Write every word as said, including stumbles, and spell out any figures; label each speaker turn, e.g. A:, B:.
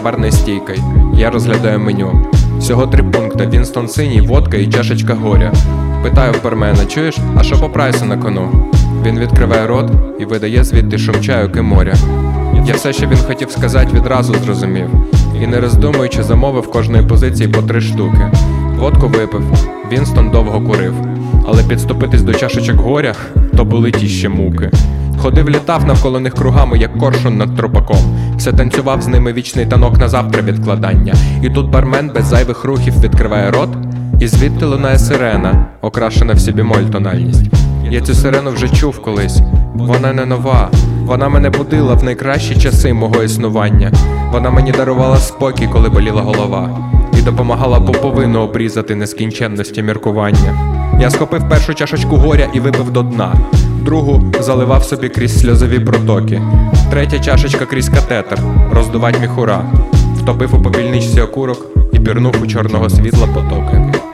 A: барною стійкою. Я розглядаю меню. Всього три пункти: Вінстон синій, водка і чашечка горя. Питаю в бармена: чуєш, а що по прайсу на кону? Він відкриває рот і видає звідти шум чаю ки моря. Я все, що він хотів сказати, відразу зрозумів. І не роздумуючи, замовив кожної позиції по три штуки. Водку випив, Вінстон довго курив. Але підступитись до чашечок горя – то були ті ще муки. Ходив, літав навколо них кругами, як коршун над трупаком. Все танцював з ними вічний танок на завтра відкладання. І тут бармен без зайвих рухів відкриває рот, і звідти лунає сирена, окрашена в сі-бемоль тональність. Я цю сирену вже чув колись. Вона не нова. Вона мене будила в найкращі часи мого існування. Вона мені дарувала спокій, коли боліла голова. І допомагала пуповину обрізати нескінченності міркування. Я схопив першу чашечку горя і випив до дна. Другу заливав собі крізь сльозові протоки. Третя чашечка крізь катетер, роздувать міхура. Втопив у попільничці окурок і пірнув у чорного світла потоки.